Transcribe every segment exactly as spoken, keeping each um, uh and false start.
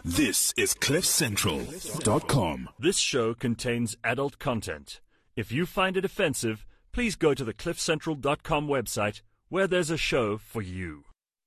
This is cliff central dot com. This show contains adult content. If you find it offensive, please go to the cliff central dot com website where there's a show for you.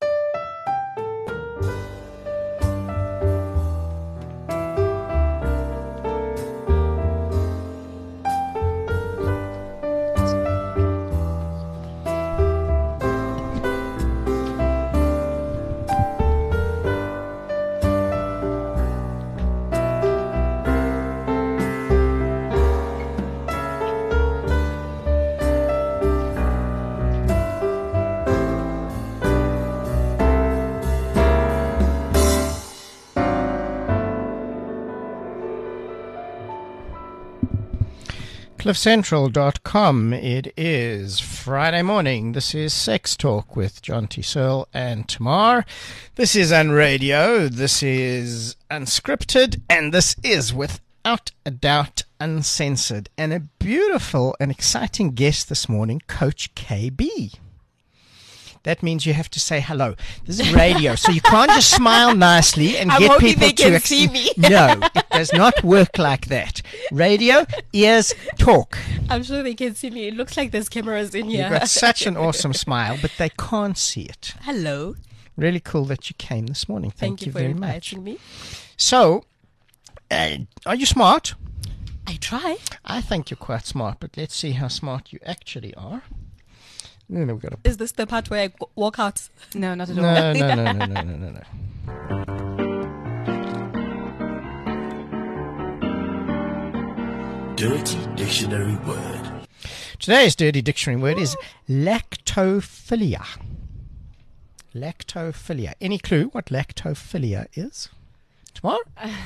cliff central dot com. It is Friday morning. This is Sex Talk with John T. Searle and Tamar. This is Unradio. This is Unscripted. And this is, without a doubt, Uncensored. And a beautiful and exciting guest this morning, Coach K B. That means you have to say hello. This is radio, so you can't just smile nicely and I'm get hoping people they to can ex- see me. No, it does not work like that. Radio, ears, talk. I'm sure they can see me. It looks like there's cameras in here. You've got such an awesome smile, but they can't see it. Hello. Really cool that you came this morning. Thank, Thank you, you for very inviting much. me. So, uh, are you smart? I try. I think you're quite smart, but let's see how smart you actually are. No, no, we've got to... Is this the part where I go- walk out? No, not at all. No, no, no, no, no, no, no, no. Dirty Dictionary Word. Today's dirty dictionary word is lactophilia. Lactophilia. Any clue what lactophilia is? Tomorrow?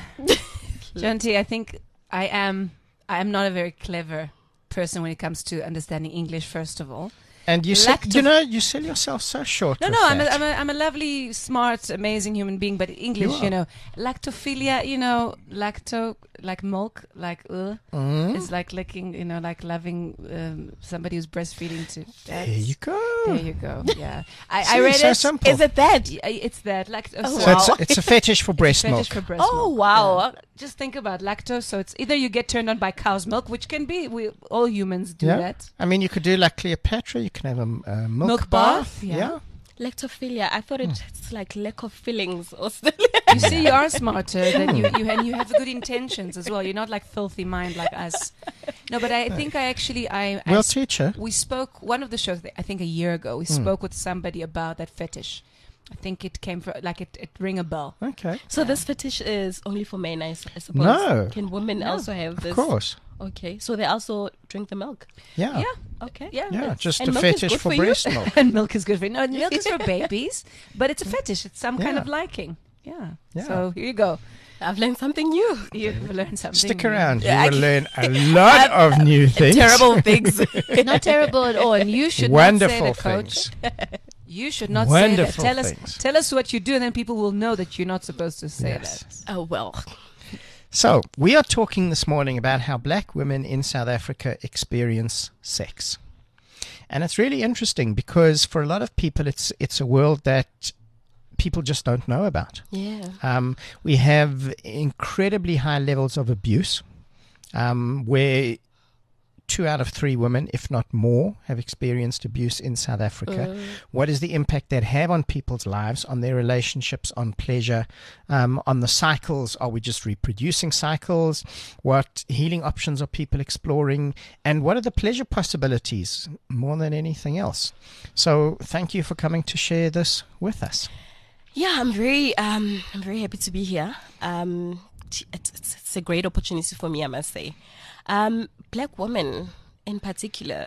John T, I think I am I am not a very clever person when it comes to understanding English, first of all. And you sell, Lacto- you know, you sell yourself so short. No, with no, I'm a, that. I'm, a, I'm a lovely, smart, amazing human being, but English, You you, are. know, lactophilia, you know, lacto, like milk, like, uh, Mm. it's like licking, you know, like loving um, somebody who's breastfeeding to. There you go. There you go, yeah. I, See, I read so it. simple. Is it that? Yeah, it's that. Like, Oh, So wow. it's, it's a fetish for breast fetish milk. for breast Oh, milk. wow. Yeah. Just think about lactose. So it's either you get turned on by cow's milk, which can be, we all humans do Yeah. that. I mean, you could do like Cleopatra. You can have a, a milk, Milk bath, yeah. yeah. Lactophilia. I thought Hmm. it's like lack of feelings or something. You see, you are smarter than you, you and you have good intentions as well. You're not like filthy mind like us. No, but I think I actually I, I Well, s- teacher. we spoke one of the shows. I think a year ago we Hmm. spoke with somebody about that fetish. I think it came from like it, it ring a bell. Okay. So this fetish is only for men, I, s- I suppose. No. Can women No. also have this? Of course. Okay. So they also drink the milk. Yeah. Yeah, Okay. yeah. Yeah, it's- just and a milk is fetish good for for you? breast milk. and milk is good for you. No, milk is for babies, but it's a fetish. It's some kind Yeah. of liking. Yeah. Yeah. So here you go. I've learned something new. You've learned something. Stick new. around. You Yeah, I will can- learn a lot of new things. Terrible things. Not terrible at all. And you should Wonderful not say that, Coach. things. You should not Wonderful say that. Tell things. us, tell us what you do, and then people will know that you're not supposed to say Yes. that. Oh, well. So, we are talking this morning about how black women in South Africa experience sex. And it's really interesting because for a lot of people, it's it's a world that people just don't know about. Yeah. Um, we have incredibly high levels of abuse, um, where two out of three women, if not more, have experienced abuse in South Africa. Uh. What is the impact that have on people's lives, on their relationships, on pleasure, um, on the cycles? Are we just reproducing cycles? What healing options are people exploring? And what are the pleasure possibilities more than anything else? So thank you for coming to share this with us. Yeah, I'm very, um, I'm very happy to be here. Um, t- it's, it's, it's a great opportunity for me, I must say. Um, black women, in particular.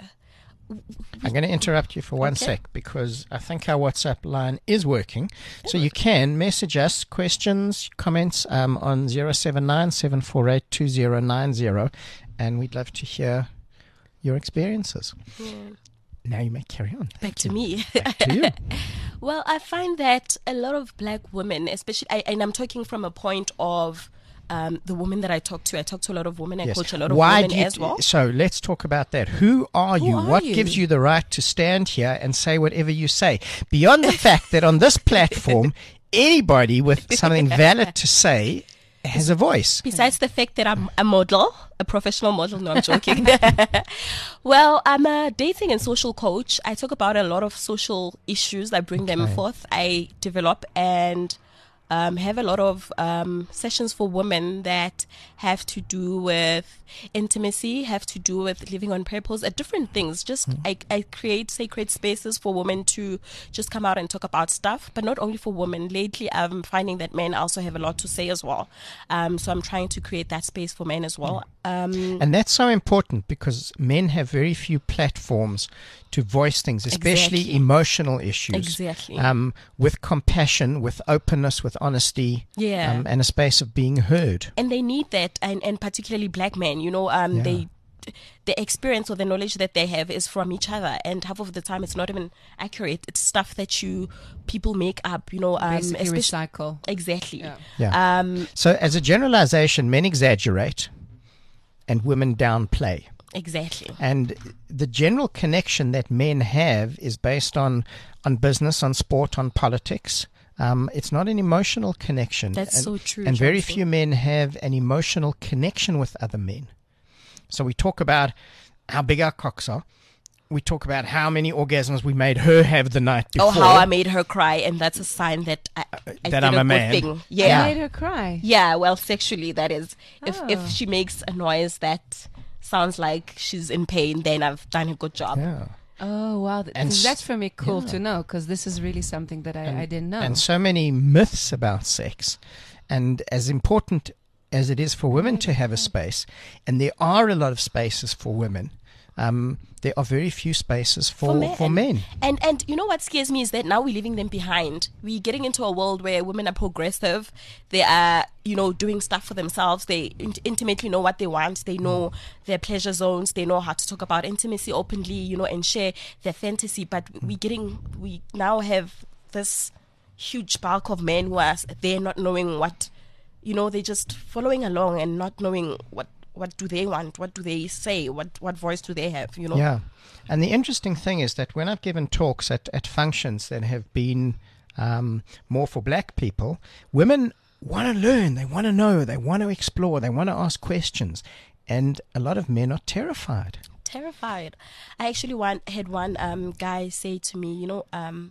I'm going to interrupt you for one Okay. sec because I think our WhatsApp line is working. So you can message us questions, comments um, on zero seven nine, seven four eight, two zero nine zero, and we'd love to hear your experiences. Yeah. Now you may carry on. Back to me. Back to you. Well, I find that a lot of black women, especially, I, and I'm talking from a point of um, the women that I talk to. I talk to a lot of women. I Yes. coach a lot of Why women do you, as well. So let's talk about that. Who are you? are what you? gives you the right to stand here and say whatever you say? Beyond the fact that on this platform, anybody with something valid to say has a voice. Besides the fact that I'm a model, a professional model, no, I'm joking. Well, I'm a dating and social coach. I talk about a lot of social issues. I bring them Okay. forth. I develop and um, have a lot of um, sessions for women that have to do with intimacy, have to do with living on purpose, uh, different things. Just Mm. I, I create sacred spaces for women to just come out and talk about stuff, but not only for women. Lately, I'm finding that men also have a lot to say as well. Um, so I'm trying to create that space for men as well. Um, And that's so important because men have very few platforms to voice things, especially Exactly. emotional issues. Exactly. Um, with compassion, with openness, with honesty, Yeah. um, and a space of being heard. and they need that, and, and particularly black men, you know, um, Yeah. they the experience or the knowledge that they have is from each other, and half of the time it's not even accurate. It's stuff that you people make up, you know. Um, Basically especially- recycle. exactly. Yeah. Yeah. Um, So, as a generalization, men exaggerate and women downplay. exactly. And the general connection that men have is based on, on business, on sport, on politics. Um, it's not an emotional connection. That's and, so true, And very Johnson. few men have an emotional connection with other men. So we talk about how big our cocks are. We talk about how many orgasms we made her have the night before. Oh, how I made her cry, and that's a sign that I, I that did I'm a a good man. thing. You Yeah. made her cry. Yeah, well, sexually, that is. If Oh. if she makes a noise that sounds like she's in pain, then I've done a good job. Yeah. Oh, wow. Th- And th- s- that's for me cool yeah. to know because this is really something that I, I didn't know. And so many myths about sex. And as important as it is for women to have a space, and there are a lot of spaces for women, um, there are very few spaces for, for men. And and you know what scares me is that now we're leaving them behind. We're getting into a world where women are progressive. They are, you know, doing stuff for themselves. They int- intimately know what they want. They know their pleasure zones. They know how to talk about intimacy openly, you know, and share their fantasy. But we getting we now have this huge bulk of men who are s- they're not knowing what, you know, they're just following along and not knowing what what do they want, what do they say, what what voice do they have, you know. Yeah. And the interesting thing is that when I've given talks at, at functions that have been um, more for black people, women want to learn, they want to know, they want to explore, they want to ask questions. And a lot of men are terrified. Terrified. I actually one, had one um, guy say to me, you know, um,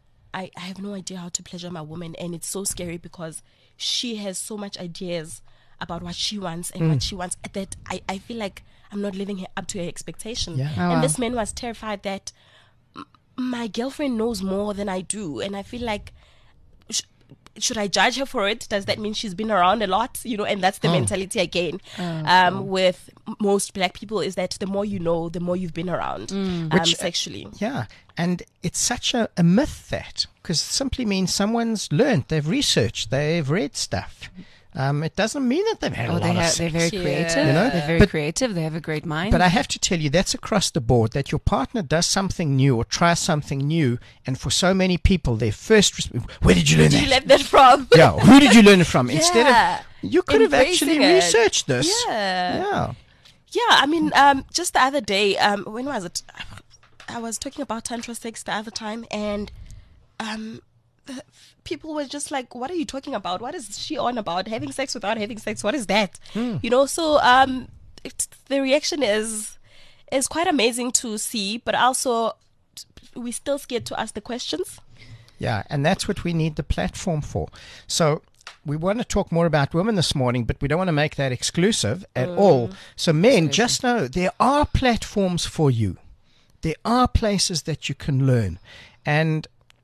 I, I have no idea how to pleasure my woman, and it's so scary because she has so much ideas about what she wants and what she wants that I, I feel like I'm not living up to her expectation. Yeah. Oh, and wow. this man was terrified that m- my girlfriend knows more than I do, and I feel like sh- should I judge her for it? Does that mean she's been around a lot? You know, and that's the mentality again um, with m- most black people is that the more you know, the more you've been around um, Which, uh, sexually. Yeah. And it's such a, a myth that, because it simply means someone's learned, they've researched, they've read stuff. Um, it doesn't mean that they've had a Oh, lot they of have, sex. they're very Yeah. creative. You know, they're very but- creative. They have a great mind. But I have to tell you, that's across the board, that your partner does something new or tries something new. And for so many people, their first response, where did you learn Where did you that? learn that from? Yeah, who did you learn it from? Instead Yeah. of, you could have actually Embracing it. researched this. Yeah. Yeah. Yeah, I mean, um, just the other day, um, when was it? I was talking about tantra sex the other time, and um, the, people were just like, "What are you talking about? What is she on about? Having sex without having sex? What is that?" You know. So um, it, the reaction is is quite amazing to see, but also we still scared to ask the questions. Yeah, and that's what we need the platform for. So we want to talk more about women this morning, but we don't want to make that exclusive at all. So men, just know there are platforms for you. There are places that you can learn. And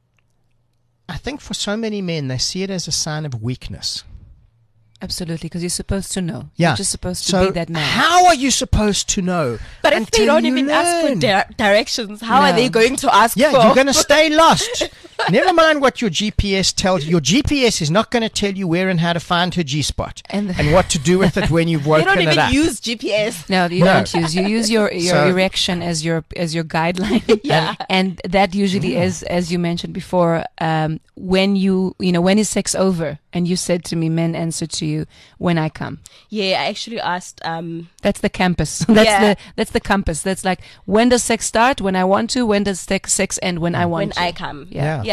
I think for so many men, they see it as a sign of weakness. Absolutely, because you're supposed to know. Yeah. You're just supposed to so be that man. how are you supposed to know? But if they until don't you even ask for learn? di- directions, how are No. they going to ask Yeah, for? you're going to stay lost. Never mind what your G P S tells you. Your G P S is not going to tell you where and how to find her G-spot And and, the- what to do with it when you've They woken don't it even up. use G P S. No, you No. don't use. You use your your So- erection as your as your guideline. Yeah. and that usually is, as you mentioned before, um, when you you know when is sex over? And you said to me, men answer to you when I come. Yeah, I actually asked. Um, That's the campus. That's Yeah. the that's the compass. That's like when does sex start? When I want to. When does sex sex end? When I want when to. I come. Yeah. Yeah.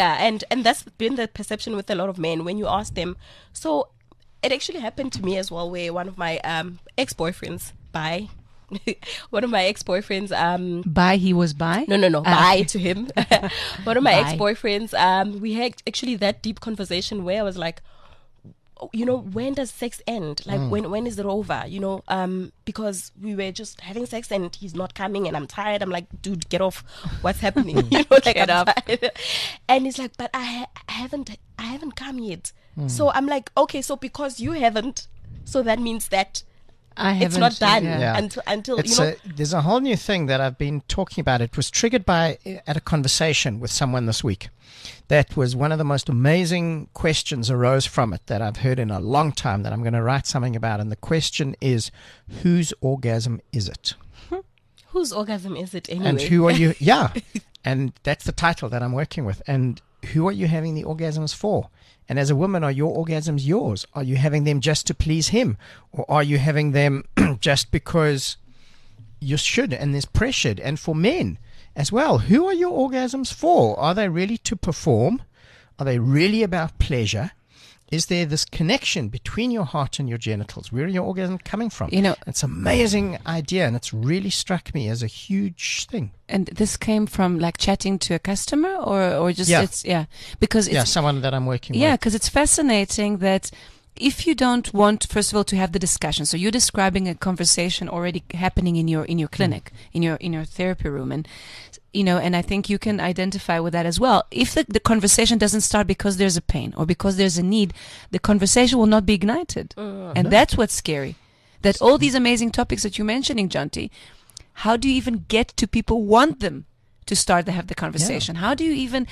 Yeah, and and that's been the perception with a lot of men when you ask them. So it actually happened to me as well, where one of my um ex-boyfriends, by one of my ex-boyfriends, um By he was by? no no no Ah. bye to him. One of my Bye. ex-boyfriends, um we had actually that deep conversation where I was like, you know, when does sex end? Like when when is it over? You know, um, because we were just having sex and he's not coming and I'm tired. I'm like, dude, get off. What's happening? You know, like Get I'm up. tired. And he's like, but I, ha- I haven't I haven't come yet. So I'm like, okay, so because you haven't, so that means that I it's haven't. not done yeah. Yeah. until until It's you know. a, there's a whole new thing that I've been talking about. It was triggered by at a conversation with someone this week. That was one of the most amazing questions arose from it that I've heard in a long time that I'm going to write something about. And the question is, whose orgasm is it? Whose orgasm is it anyway? And who are you? Yeah. And that's the title that I'm working with. And who are you having the orgasms for? And as a woman, are your orgasms yours? Are you having them just to please him? Or are you having them just because you should and there's pressured? And for men as well, who are your orgasms for? Are they really to perform? Are they really about pleasure? Is there this connection between your heart and your genitals? Where are your orgasms coming from? You know- it's an amazing idea, and it's really struck me as a huge thing. And this came from like chatting to a customer, or or just Yeah. it's yeah because it's Yeah, someone that I'm working Yeah, with. because it's fascinating that if you don't want, first of all, to have the discussion, so you're describing a conversation already happening in your in your clinic, in your in your therapy room, and you know, and I think you can identify with that as well. If the, the conversation doesn't start because there's a pain or because there's a need, the conversation will not be ignited, and that's what's scary. That all these amazing topics that you're mentioning, Jonty, how do you even get to people want them to start to have the conversation? How do you even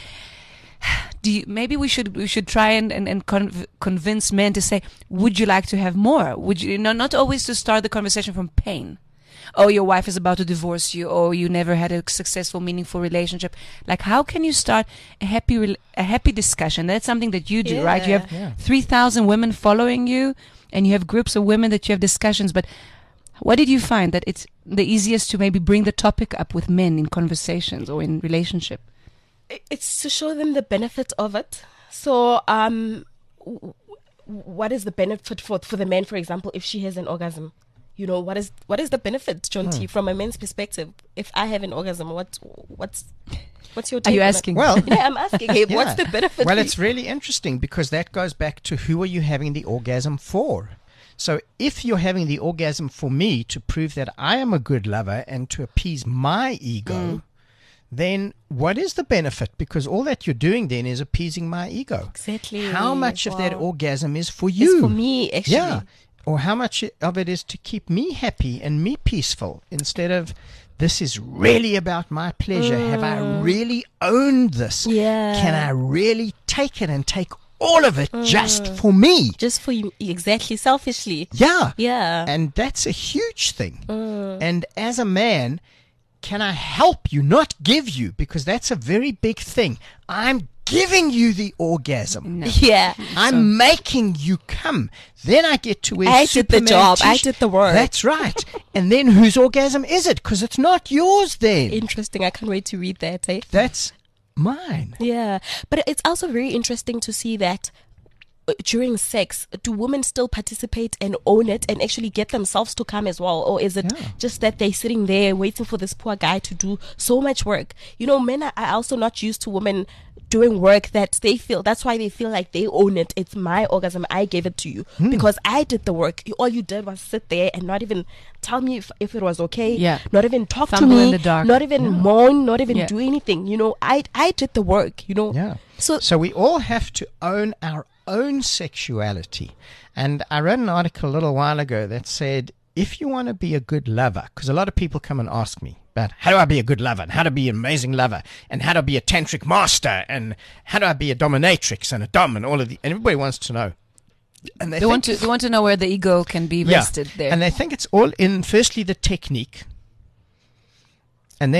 do you, maybe we should we should try and, and, and conv- convince men to say, would you like to have more? Would you, you know, not always to start the conversation from pain. Oh, your wife is about to divorce you. Oh, you never had a successful, meaningful relationship. Like, how can you start a happy rel- a happy discussion? That's something that you do, right? You have Yeah. three thousand women following you, and you have groups of women that you have discussions. But what did you find that it's the easiest to maybe bring the topic up with men in conversations or in relationship? It's to show them the benefit of it. So, um, w- w- what is the benefit for for the man, for example, if she has an orgasm? You know, what is what is the benefit, John T, from a man's perspective? If I have an orgasm, what what's what's your take Are you on it? asking? Well, Yeah, I'm asking. Hey, Yeah. what's the benefit? Well, for it's you? really interesting because that goes back to who are you having the orgasm for? So if you're having the orgasm for me to prove that I am a good lover and to appease my ego, then what is the benefit? Because all that you're doing then is appeasing my ego. Exactly. How much of that Wow. orgasm is for It's you? for me, actually. Yeah. Or how much of it is to keep me happy and me peaceful instead of this is really about my pleasure. Have I really owned this? Yeah. Can I really take it and take all of it just for me? Just for you, exactly, selfishly. Yeah. Yeah. And that's a huge thing. And as a man, can I help you, not give you? Because that's a very big thing. I'm giving you the orgasm. Yeah. I'm making you come. Then I get to wear I did the Superman job. I t-shirt. did the work. That's right. And then whose orgasm is it? Because it's not yours then. Interesting. I can't wait to read that. Eh? That's mine. Yeah. But it's also very interesting to see that uh, during sex, do women still participate and own it and actually get themselves to come as well? Or is it Yeah. just that they're sitting there waiting for this poor guy to do so much work? You know, men are are also not used to women doing work that they feel, that's why they feel like they own it. It's my orgasm. I gave it to you Hmm. because I did the work. You- All you did was sit there and not even tell me if, if it was okay. Yeah. Not even talk Fumble to me. in the dark. Not even moan. Not even Yeah. do anything. You know, I I did the work. You know. Yeah. So So we all have to own our own sexuality. And I read an article a little while ago that said, if you want to be a good lover, because a lot of people come and ask me about how do I be a good lover and how to be an amazing lover and how to be a tantric master and how do I be a dominatrix and a dom and all of the, and everybody wants to know. And They think- want to they want to know where the ego can be Yeah. rested there. And they think it's all in, firstly, the technique. And then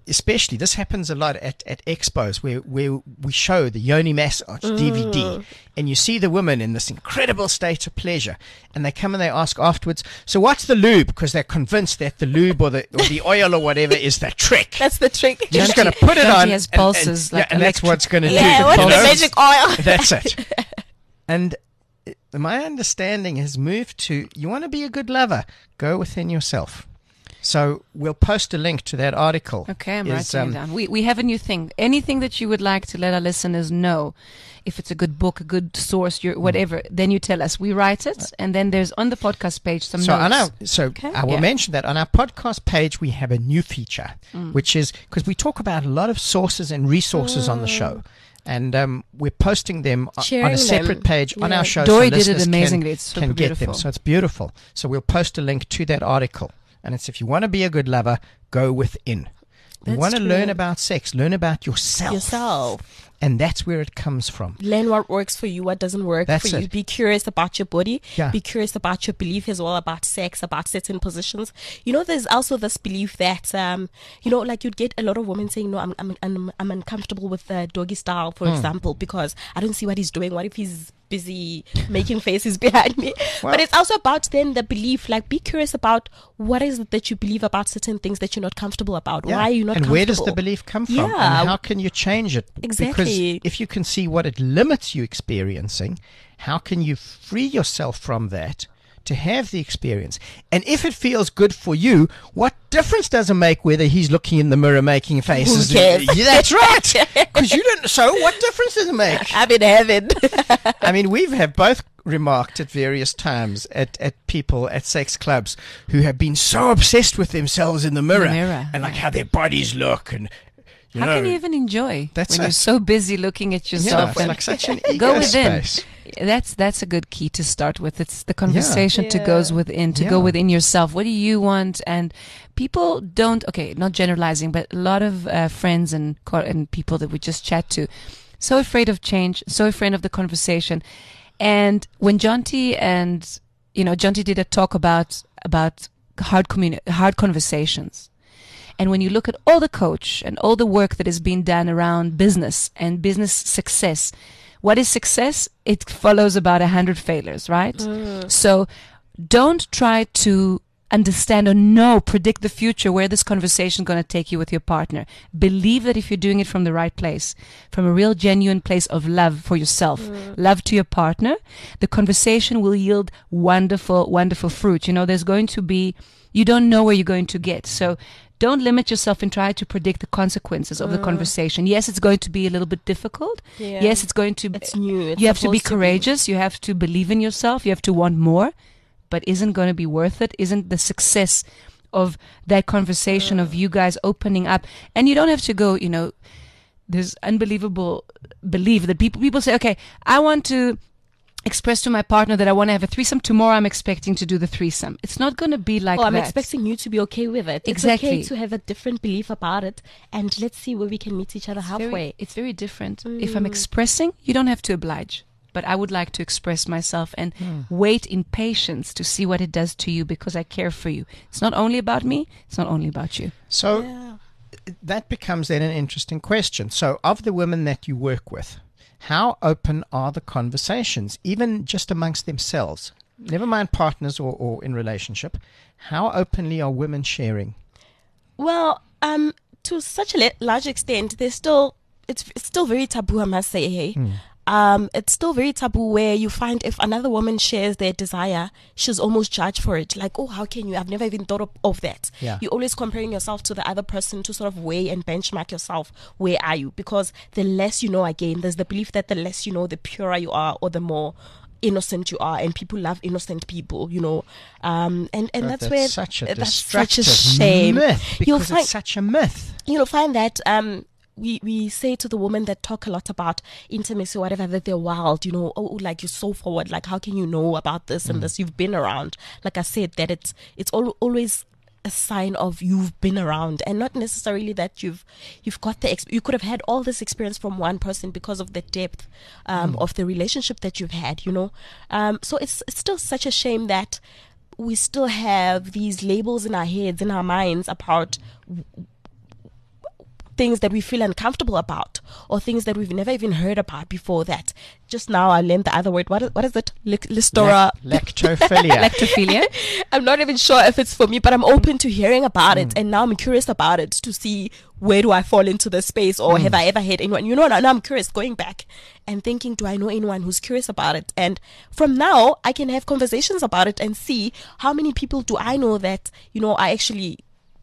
especially this happens a lot at, at expos where, where we show the yoni massage D V D, and you see the women in this incredible state of pleasure, and they come and they ask afterwards, so what's the lube? Because they're convinced that the lube or the or the oil or whatever is the trick. That's the trick. You're just going to put it Janty on, has and- and- pulses yeah, like and that's electric- what's going to do. Yeah, what's you the know? magic oil? That's it. And uh, my understanding has moved to, you want to be a good lover, go within yourself. So we'll post a link to that article. Okay, I'm Is, writing um, it down. We we have a new thing. Anything that you would like to let our listeners know, if it's a good book, a good source, your whatever, then you tell us. We write it, and then there's on the podcast page some So, notes. on our, so I will Yeah. mention that on our podcast page, we have a new feature, Mm. which is because we talk about a lot of sources and resources on the show. And um, we're posting them o- on Sharing a separate them. page on Yeah. our show. Dory so did it listeners can- amazingly. It's super can get them. beautiful. So it's beautiful. So we'll post a link to that article. And it's if you want to be a good lover, go within. You That's want to true. learn about sex, learn about yourself. Yourself. And that's where it comes from. Learn what works for you, what doesn't work That's for you. it. Be curious about your body. Yeah. Be curious about your belief as well, about sex, about certain positions. You know, there's also this belief that, um, you know, like you'd get a lot of women saying, no, I'm I'm I'm, I'm uncomfortable with the doggy style, for Hmm. example, because I don't see what he's doing. What if he's busy making faces behind me? Well- but it's also about then the belief, like be curious about what is it that you believe about certain things that you're not comfortable about. Yeah. Why are you not and comfortable? where does the belief come from? Yeah. And how can you change it? Exactly. Because if you can see what it limits you experiencing, how can you free yourself from that to have the experience? And if it feels good for you, what difference does it make whether he's looking in the mirror making faces? Who cares? Yeah, that's right. Because you don't. So what difference does it make? I'm in heaven. I mean, we've have both remarked at various times at, at people at sex clubs who have been so obsessed with themselves in the mirror, mirror, and like yeah. how their bodies look, and you How know, can you even enjoy That's when it. you're so busy looking at yeah, yourself? it's and like such an ego go within. space. That's that's a good key to start with. It's the conversation to Yeah. goes within, to go Yeah. within yourself. What do you want? And people don't. Okay, not generalizing, but a lot of uh, friends and co- and people that we just chat to, so afraid of change, so afraid of the conversation. And when Jonty and you know Jonty did a talk about about hard communi- hard conversations. And when you look at all the coach and all the work that has been done around business and business success, what is success? It follows about a hundred failures, right? So don't try to understand or know, predict the future, where this conversation is going to take you with your partner. Believe that if you're doing it from the right place, from a real genuine place of love for yourself, love to your partner, the conversation will yield wonderful, wonderful fruit. You know, there's going to be, you don't know where you're going to get. So don't limit yourself and try to predict the consequences of the conversation. Yes, it's going to be a little bit difficult. Yeah. Yes, it's going to It's new. It's you have to be supposed to be. courageous. You have to believe in yourself. You have to want more. But isn't going to be worth it? Isn't the success of that conversation of you guys opening up? And you don't have to go, you know, there's unbelievable belief that people people say, okay, I want to express to my partner that I want to have a threesome. Tomorrow I'm expecting to do the threesome. It's not going to be like Oh, I'm that. expecting you to be okay with it. Exactly. It's okay to have a different belief about it, and let's see where we can meet each other Very- halfway. it's very different. If I'm expressing, you don't have to oblige. But I would like to express myself and wait in patience to see what it does to you because I care for you. It's not only about me. It's not only about you. So Yeah. that becomes then an interesting question. So, of the women that you work with, how open are the conversations, even just amongst themselves? Never mind partners or, or in relationship. How openly are women sharing? Well, um, to such a li- large extent, there's still it's, it's still very taboo. I must say, hey. Um, it's still very taboo where you find if another woman shares their desire, she's almost judged for it. Like, oh, how can you? I've never even thought of, of that. Yeah. You're always comparing yourself to the other person to sort of weigh and benchmark yourself. Where are you? Because the less you know, again, there's the belief that the less you know, the purer you are or the more innocent you are, and people love innocent people, you know. Um, and, and But that's, where such a that's such a destructive shame. myth, You'll because find it's such a myth. you'll find that um we we say to the women that talk a lot about intimacy or whatever that they're wild, you know. Oh, like you're so forward, like how can you know about this and this? You've been around. Like I said, that it's it's al- always a sign of you've been around, and not necessarily that you've you've got the ex- you could have had all this experience from one person because of the depth um, of the relationship that you've had, you know. Um, so it's it's still such a shame that we still have these labels in our heads, in our minds about things that we feel uncomfortable about, or things that we've never even heard about before that. Just now I learned the other word. What is, what is it? Lic- Listora. Lac- lactophilia. Lactophilia. I'm not even sure if it's for me, but I'm open to hearing about it. And now I'm curious about it to see where do I fall into the space, or have I ever had anyone? You know, now I'm curious, going back and thinking, do I know anyone who's curious about it? And from now, I can have conversations about it and see how many people do I know that, you know, are actually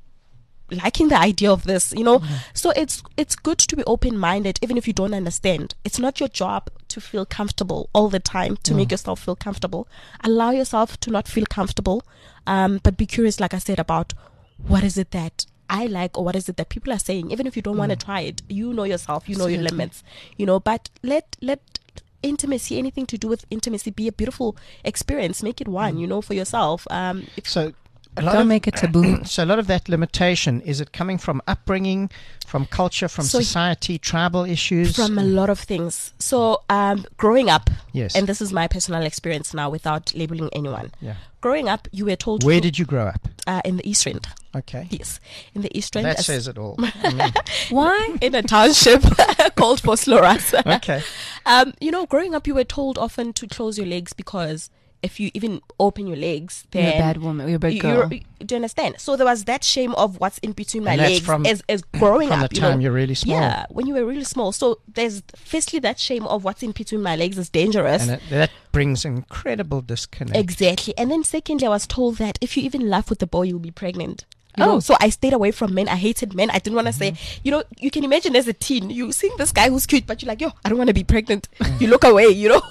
liking the idea of this, you know. So it's it's good to be open-minded, even if you don't understand. It's not your job to feel comfortable all the time, to make yourself feel comfortable. Allow yourself to not feel comfortable, um, but be curious, like I said, about what is it that I like, or what is it that people are saying. Even if you don't want to try it, you know yourself, you know your limits, you know. But let let intimacy, anything to do with intimacy, be a beautiful experience. Make it one, you know, for yourself. Um, if So a lot Don't of, make it taboo. so a lot of that limitation, is it coming from upbringing, from culture, from So- society, tribal issues? from a lot of things. So um, growing up, Yes. and this is my personal experience now, without labeling anyone. Yeah. Growing up, you were told Where to, did you grow up? uh, in the East End. Okay. Yes, in the East End. That as- says it all. I mean, Why? in a township called Vosloorus. okay. Um, you know, growing up, you were told often to close your legs, because if you even open your legs, then You're a bad woman. You're a bad you- girl. you're- do you understand? So there was that shame of what's in between my And that's legs from- as, as growing From up. the you time know? you're really small. Yeah, when you were really small. So there's firstly that shame of what's in between my legs is dangerous. And it, that brings incredible disconnect. Exactly. And then secondly, I was told that if you even laugh with the boy, you'll be pregnant. You Oh. know? So I stayed away from men. I hated men. I didn't want to say, you know, you can imagine as a teen, you seeing this guy who's cute, but you're like, yo, I don't want to be pregnant. You look away, you know.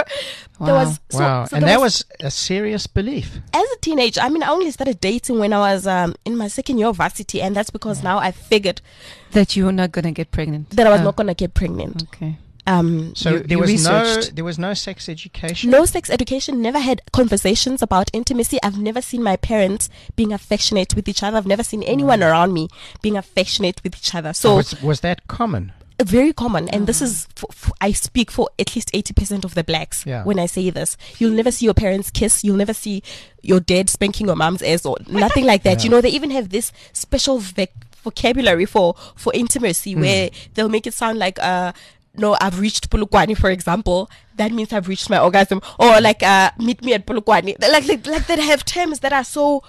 There Wow. was so, Wow. so and there that was a serious belief. as a teenager. I mean, I only started dating when I was um, in my second year of varsity, and that's because now I figured That you're not going to get pregnant. that I was Oh, not gonna get pregnant. Okay. Um, So You- there you was no researched. there was no sex education. no sex education. Never had conversations about intimacy. I've never seen my parents being affectionate with each other. I've never seen anyone around me being affectionate with each other. So was was that common? very common, and this is for, for, I speak for at least eighty percent of the blacks Yeah. when I say this. You'll never see your parents kiss. You'll never see your dad spanking your mom's ass, or nothing like that. You know, they even have this special vic- vocabulary for for intimacy, where they'll make it sound like uh no, I've reached Polokwane, for example. That means I've reached my orgasm. Or like uh meet me at Polokwane. Like like, like they have terms that are so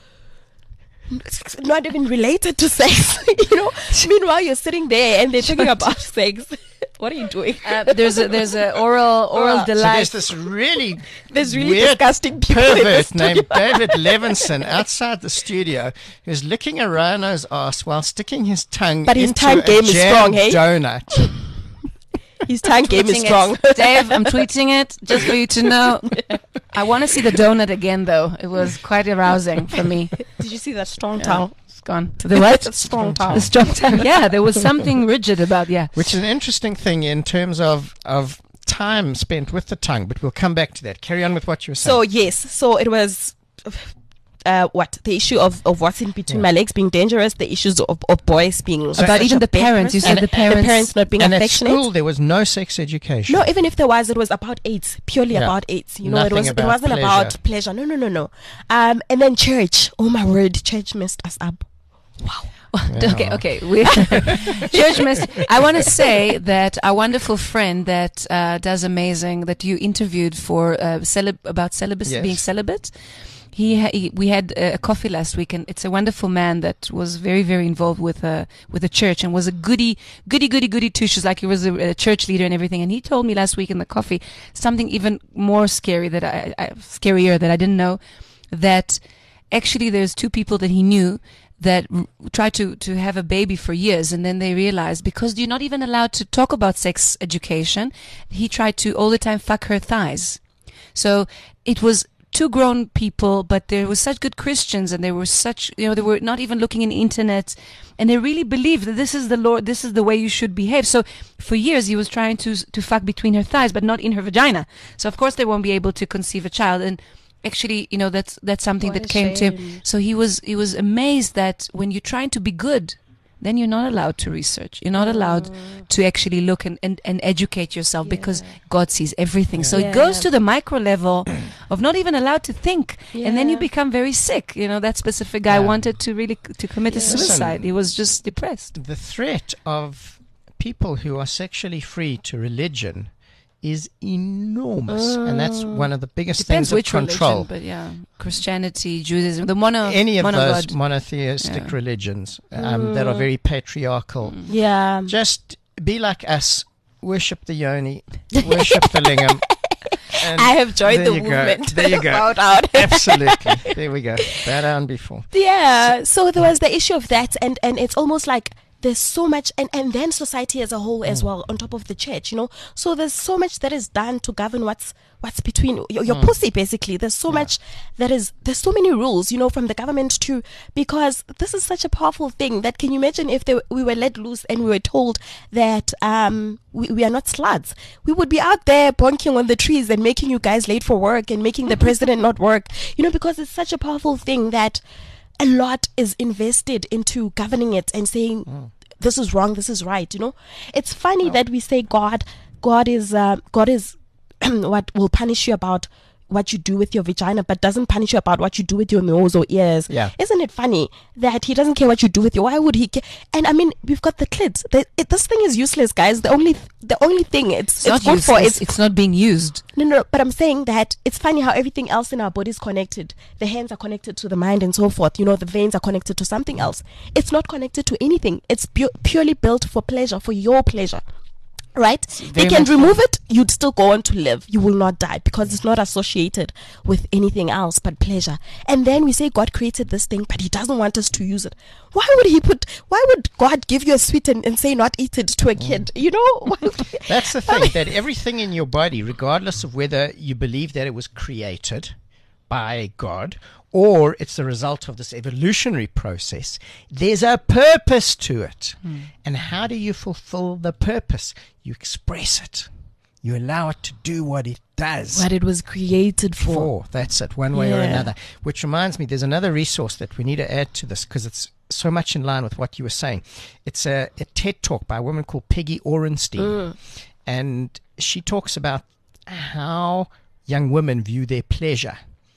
not even related to sex, you know. Meanwhile, you're sitting there and they're talking about sex. What are you doing? Uh, there's a there's a oral oral Uh, So delight. there's this really There's really weird disgusting people in this pervert named David Levinson outside the studio who's licking a rhino's ass while sticking his tongue But his into tongue a game is jam strong, hey? donut. His tongue game is Tweeting strong. it. Dave, I'm tweeting it just for you to know. I want to see the donut again, though. It was quite arousing for me. Did you see that strong Yeah, tongue? it's gone. The what? Strong tongue. The strong tongue. Yeah, there was something rigid about. Yeah. Which is an interesting thing in terms of of time spent with the tongue, but we'll come back to that. Carry on with what you were saying. So yes, so it was uh, what the issue of, of what's in between Yeah. my legs being dangerous, the issues of, of boys being About even the parents. You said and the parents. the parents not being and at affectionate. school there was no sex education. No, even if there was, it was about AIDS, purely Yeah. about AIDS. You know, Nothing it was about it wasn't pleasure. about pleasure. No, no, no, no. Um, and then church. Oh my word, church messed us up. Wow. Okay, okay. We, Church messed. I want to say that our wonderful friend that uh, does amazing, that you interviewed for uh, celib- about celibacy, Yes. being celibate. He, ha- he we had a coffee last week, and it's a wonderful man that was very, very involved with a with a church and was a goody, goody, goody, goody two shoes, like he was a, a church leader and everything. And he told me last week in the coffee something even more scary that I, I scarier that I didn't know, that actually there's two people that he knew that r- tried to, to have a baby for years, and then they realized because you're not even allowed to talk about sex education, he tried to all the time fuck her thighs. So it was two grown people, but they were such good Christians, and they were such, you know, they were not even looking in the internet, and they really believed that this is the Lord, this is the way you should behave. So for years he was trying to to fuck between her thighs, but not in her vagina. So of course they won't be able to conceive a child. And actually, you know, that's that's something What that a came to him. shame. So he was he was amazed that when you're trying to be good, then you're not allowed to research. You're not allowed to actually look and, and, and educate yourself because God sees everything. So Yeah. it goes to the micro level of not even allowed to think. And then you Yeah. become very sick. You know, that specific guy Yeah. wanted to really c- to commit a Listen. suicide. He was just depressed. The threat of people who are sexually free to religion is enormous, and that's one of the biggest Depends things of which control. religion, but yeah, Christianity, Judaism, the mono, Any of mono those God. monotheistic Yeah. religions um, that are very patriarchal. Yeah. Just be like us, worship the yoni, worship the lingam. And I have joined there the you go. movement. There you go. Bow down. Absolutely. There we go. Bow down before. Yeah. So there was the issue of that, and and it's almost like there's so much, and and then society as a whole as well, on top of the church, you know. So there's so much that is done to govern what's what's between your, your pussy, basically. There's so much that is there's so many rules, you know, from the government to, because this is such a powerful thing that, can you imagine if they, we were let loose and we were told that um we, we are not sluts, we would be out there bonking on the trees and making you guys late for work and making the president not work, you know, because it's such a powerful thing that a lot is invested into governing it and saying this is wrong, this is right, you know. It's funny that we say God God is uh, God is what will punish you about what you do with your vagina, but doesn't punish you about what you do with your nose or ears. Yeah. Isn't it funny that he doesn't care what you do with your, why would he care? And I mean, we've got the clit. The, it, this thing is useless, guys. The only the only thing it's, It's, not it's good for useless. is It's not being used. no, no, but I'm saying that it's funny how everything else in our body is connected. The hands are connected to the mind and so forth. You know, the veins are connected to something else. It's not connected to anything. It's pu- purely built for pleasure, for your pleasure. Right? They very can much remove it, you'd still go on to live. You will not die because it's not associated with anything else but pleasure. And then we say God created this thing, but he doesn't want us to use it. Why would he put, why would God give you a sweet and, and say not eat it to a kid? You know? Why would- That's the thing, that everything in your body, regardless of whether you believe that it was created by God or it's the result of this evolutionary process, there's a purpose to it. Hmm. And how do you fulfill the purpose? You express it. You allow it to do what it does. what it was created for. For. That's it, one way or Yeah. another. Which reminds me, there's another resource that we need to add to this because it's so much in line with what you were saying. It's a, a TED Talk by a woman called Peggy Orenstein. And she talks about how young women view their pleasure.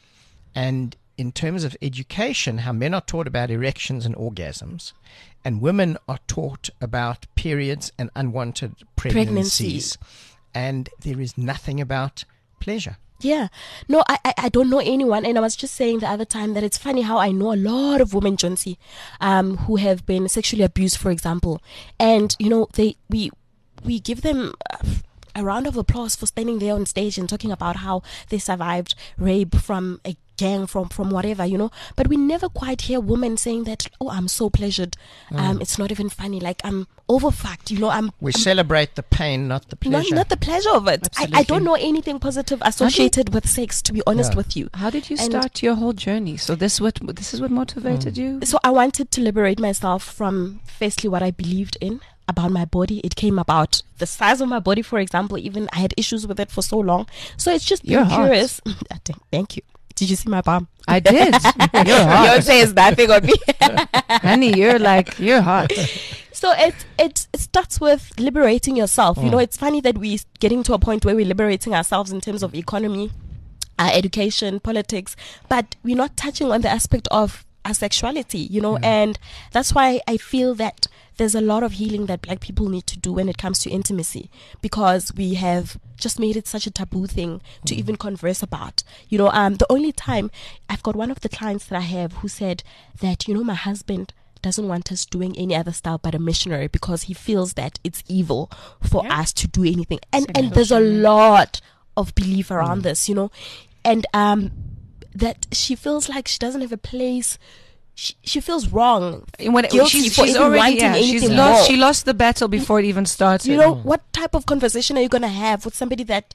And in terms of education, how men are taught about erections and orgasms, and women are taught about periods and unwanted pregnancies. And there is nothing about pleasure. Yeah. No, I, I I don't know anyone. And I was just saying the other time that it's funny how I know a lot of women, Jonesy, um, who have been sexually abused, for example. And, you know, they we we give them uh, a round of applause for standing there on stage and talking about how they survived rape from a gang, from from whatever, you know. But we never quite hear women saying that, oh, I'm so pleasured. Um, it's not even funny. Like, I'm overfucked, you know. I'm We I'm celebrate the pain, not the not, pleasure. not the pleasure of it. I, I Absolutely. don't know anything positive associated with sex, to be honest Yeah. with you. How did you And- start your whole journey? So this what this is what motivated you? So I wanted to liberate myself from, firstly, what I believed in about my body. It came about the size of my body, for example. Even I had issues with it for so long. So it's just You're being hot. curious. Thank you. Did you see my bum? I did. You're hot, Beyonce is nothing on me. honey. You're like you're hot. So it, it it starts with liberating yourself. You know, it's funny that we're getting to a point where we're liberating ourselves in terms of economy, uh, education, politics, but we're not touching on the aspect of our sexuality, you know, and that's why I feel that there's a lot of healing that black people need to do when it comes to intimacy, because we have just made it such a taboo thing to even converse about. You know, um, the only time I've got one of the clients that I have who said that, you know, my husband doesn't want us doing any other style but a missionary because he feels that it's evil for Yeah. us to do anything. And Same and there's a notion, yeah. lot of belief around this, you know, and um, that she feels like she doesn't have a place. She, she feels wrong. When it- Guilty she's, for she's even already wanting yeah, she's anything lost. more. She lost the battle before it even started. You know, what type of conversation are you going to have with somebody that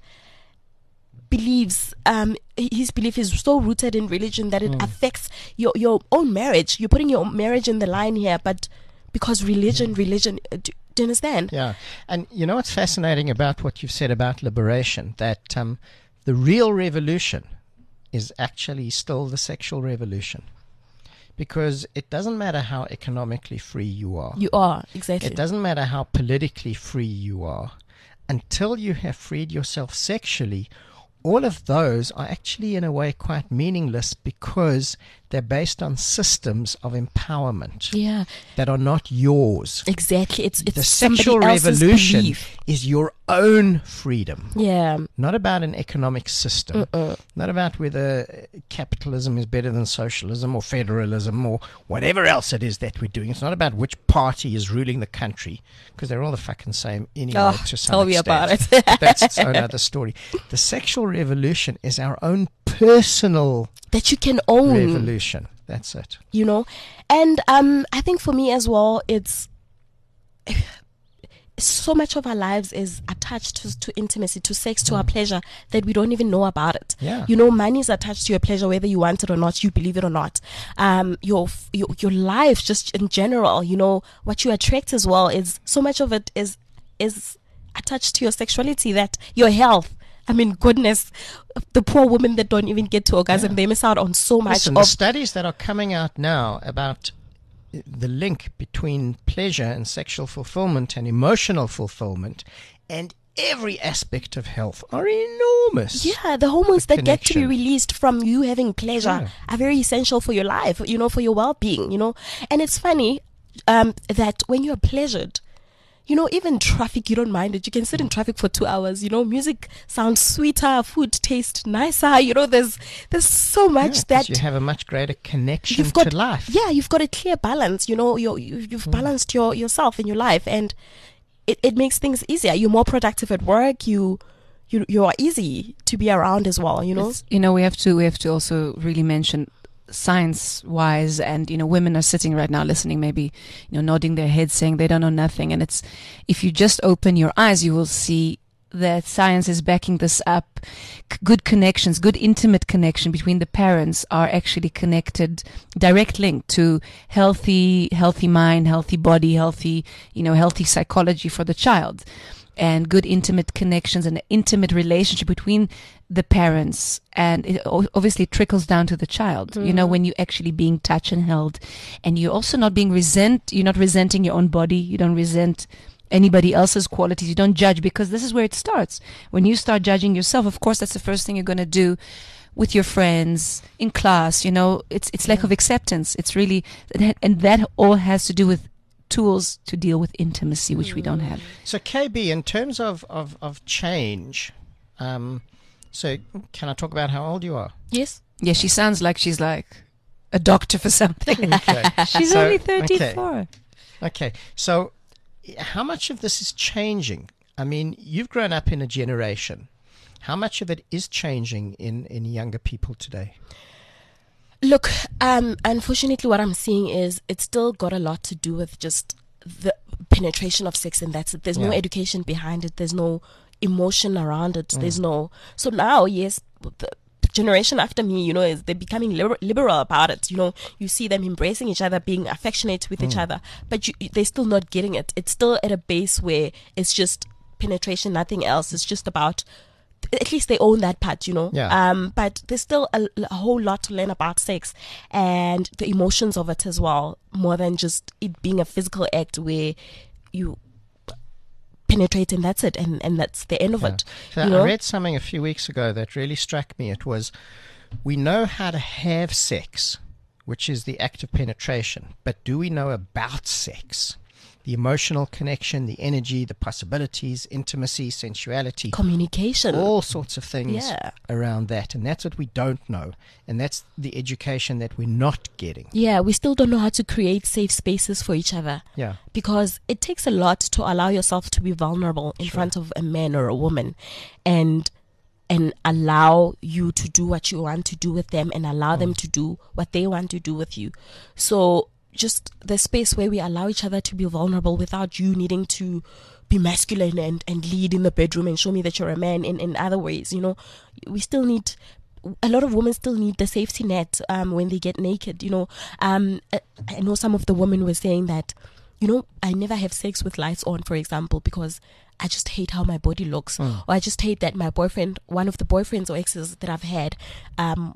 believes, um, his belief is so rooted in religion that it affects your, your own marriage? You're putting your marriage in the line here, but because religion, religion, uh, do, do you understand? Yeah. And you know what's fascinating about what you've said about liberation? That um, the real revolution is actually still the sexual revolution. Because it doesn't matter how economically free you are. You are, exactly. It doesn't matter how politically free you are. Until you have freed yourself sexually, all of those are actually in a way quite meaningless because they're based on systems of empowerment Yeah, that are not yours. exactly. It's it's The somebody sexual else's revolution belief. is your own freedom. Yeah. Not about an economic system, Uh-uh. not about whether capitalism is better than socialism or federalism or whatever else it is that we're doing. It's not about which party is ruling the country, because they're all the fucking same anyway Oh, to some tell me extent. about it. But that's its own other story. The sexual revolution is our own personal That you can own. revolution. That's it. You know, and um, I think for me as well, it's so much of our lives is attached to, to intimacy, to sex, to our pleasure, that we don't even know about it. Yeah. You know, money is attached to your pleasure, whether you want it or not, you believe it or not. Um, your f- your your life, just in general, you know, what you attract as well is so much of it is is attached to your sexuality, that your health. I mean, goodness, the poor women that don't even get to orgasm, Yeah. they miss out on so much Listen, the of studies that are coming out now about the link between pleasure and sexual fulfillment and emotional fulfillment and every aspect of health are enormous. Yeah, the hormones The that get to be connection. released from you having pleasure Yeah. are very essential for your life, you know, for your well-being, you know. And it's funny um, that when you're pleasured, you know, even traffic, you don't mind it. You can sit in traffic for two hours, you know, music sounds sweeter, food tastes nicer, you know, there's there's so Yeah, much 'cause that you have a much greater connection you've got to life. Yeah, you've got a clear balance, you know, you're, you, you've balanced your yourself in your life, and it, it makes things easier. You're more productive at work, you you you are easy to be around as well, you know. It's- you know, we have to we have to also really mention science wise, and you know, women are sitting right now listening, maybe, you know, nodding their heads saying they don't know nothing. And it's, if you just open your eyes, you will see that science is backing this up. C- good connections, good intimate connection between the parents are actually connected, direct link to healthy healthy mind, healthy body, healthy, you know, healthy psychology for the child. And good intimate connections and intimate relationship between the parents, and it o- obviously trickles down to the child. You know, when you actually being touched and held, and you're also not being resent, you're not resenting your own body, you don't resent anybody else's qualities, you don't judge, because this is where it starts. When you start judging yourself, of course, that's the first thing you're going to do with your friends in class. You know, it's it's lack of acceptance. It's really, and that all has to do with tools to deal with intimacy, which we don't have. So, K B, in terms of, of, of change, um, so can I talk about how old you are? Yes. Yeah, she sounds like she's like a doctor for something. Okay. She's So, only okay. thirty-four. Okay. So, how much of this is changing? I mean, you've grown up in a generation. How much of it is changing in, in younger people today? Look, um, unfortunately, what I'm seeing is it's still got a lot to do with just the penetration of sex, and that's it. There's no Yeah. education behind it. There's no emotion around it. There's no. So now, yes, the generation after me, you know, is they're becoming liber- liberal about it. You know, you see them embracing each other, being affectionate with each other, but you, they're still not getting it. It's still at a base where it's just penetration, nothing else. It's just about. At least they own that part, you know. Yeah. Um, but there's still a, a whole lot to learn about sex and the emotions of it as well, more than just it being a physical act where you penetrate and that's it, and, and that's the end of Yeah. it. So you know? I read something a few weeks ago that really struck me. It was, we know how to have sex, which is the act of penetration, but do we know about sex? The emotional connection, the energy, the possibilities, intimacy, sensuality, Communication. all sorts of things Yeah. around that. And that's what we don't know. And that's the education that we're not getting. Yeah, we still don't know how to create safe spaces for each other. Yeah. Because it takes a lot to allow yourself to be vulnerable in Sure. front of a man or a woman, and and allow you to do what you want to do with them, and allow them to do what they want to do with you. So just the space where we allow each other to be vulnerable without you needing to be masculine and, and lead in the bedroom and show me that you're a man in, in other ways, you know. We still need, a lot of women still need the safety net um, when they get naked, you know. Um, I, I know some of the women were saying that, you know, I never have sex with lights on, for example, because I just hate how my body looks. Mm. Or I just hate that my boyfriend, one of the boyfriends or exes that I've had, um,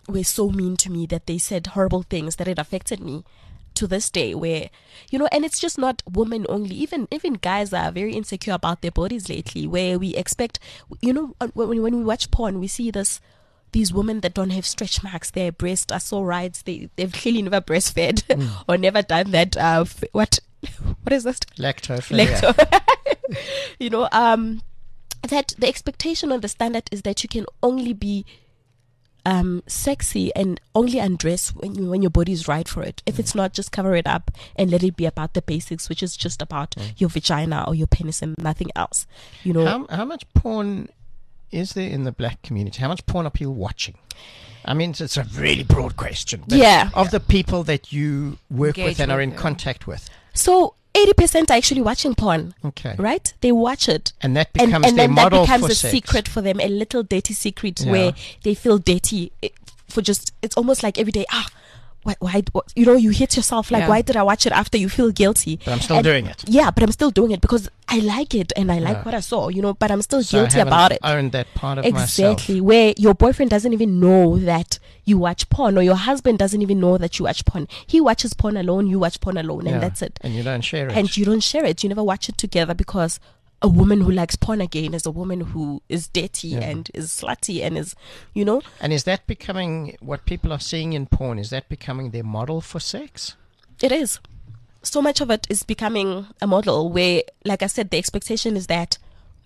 were so mean to me that they said horrible things that it affected me to this day, where, you know, and it's just not women only, even even guys are very insecure about their bodies lately, where we expect, you know, when, when we watch porn, we see this these women that don't have stretch marks, their breasts are so right, they, they've clearly never breastfed mm. or never done that uh f- what what is this lacto lacto you know, um that the expectation or the standard is that you can only be Um, sexy and only undress when you, when your body is right for it. If mm. it's not, just cover it up and let it be about the basics, which is just about mm. your vagina or your penis and nothing else. You know, how, how much porn is there in the black community? How much porn are people watching? I mean, it's, it's a really broad question. Yeah, of the people that you work Engage with and with are in them. contact with. So eighty percent are actually watching porn. Okay. Right? They watch it. And that And, becomes and their then that model becomes for a sex. secret for them, a little dirty secret Yeah. where they feel dirty eh, for just, it's almost like every day, ah, why, why what, you know, you hit yourself like, Yeah. why did I watch it after? You feel guilty. But I'm still And- doing it. Yeah, but I'm still doing it because I like it and I like Yeah. what I saw, you know, but I'm still So I guilty haven't about it. owned that part of myself. Exactly, where your boyfriend doesn't even know that you watch porn, or your husband doesn't even know that you watch porn. He watches porn alone, you watch porn alone, Yeah. and that's it. And you don't share it. And you don't share it. You never watch it together, because a woman who likes porn again is a woman who is dirty Yeah. and is slutty and is, you know. And is that becoming what people are seeing in porn? Is that becoming their model for sex? It is. So much of it is becoming a model where, like I said, the expectation is that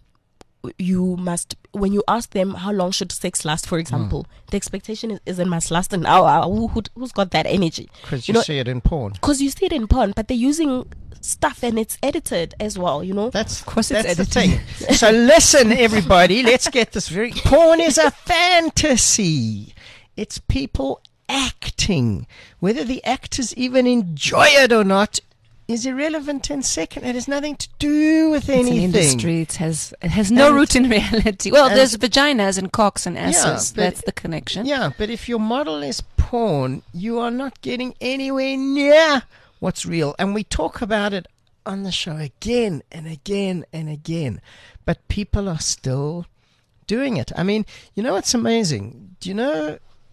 you must, when you ask them how long should sex last, for example, mm. the expectation is, is it must last an hour. Who, who, who's got that energy? Because you, you know, see it in porn. Because you see it in porn, but they're using stuff and it's edited as well, you know. That's, Of course it's that's the edited. thing. So listen, everybody, let's get this very... Porn is a fantasy. It's people acting. Whether the actors even enjoy it or not is irrelevant and second. It has nothing to do with It's an anything. industry. It has it has no And- root in reality. Well, and- there's vaginas and cocks and asses. but- That's the connection. Yeah, but if your model is porn, you are not getting anywhere near what's real. And we talk about it on the show again and again and again. But people are still doing it. I mean, you know what's amazing? Do you know